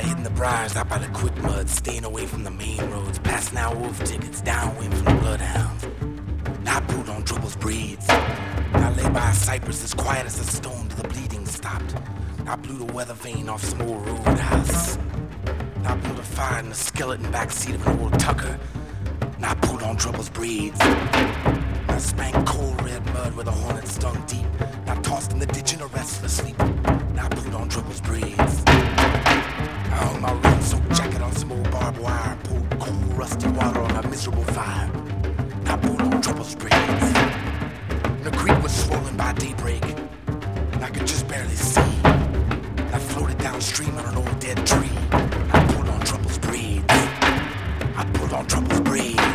lie hitting the briars out by the quick mud, staying away from the main roads, passing out wolf tickets downwind from the bloodhounds. Now I pulled on Trouble's braids. I lay by a cypress as quiet as a stone till the bleeding stopped. I blew the weather vane off some old roadhouse. I built a fire in the skeleton backseat of an old Tucker. And I pulled on Trouble's braids. I spanked cold red mud where the hornet stung deep. And I tossed in the ditch in a restless sleep. And I pulled on Trouble's braids. I hung my rain-soaked jacket on some old barbed wire and poured cold rusty water on a miserable fire. And I pulled on Trouble's braids. And the creek was swollen by daybreak. And I could just barely see. And I floated downstream on an old dead tree. I pulled on Trouble's braids. I pulled on Trouble's braids.